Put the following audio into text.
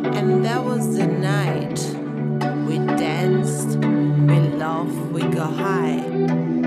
And that was the night we danced, we laughed, we got high.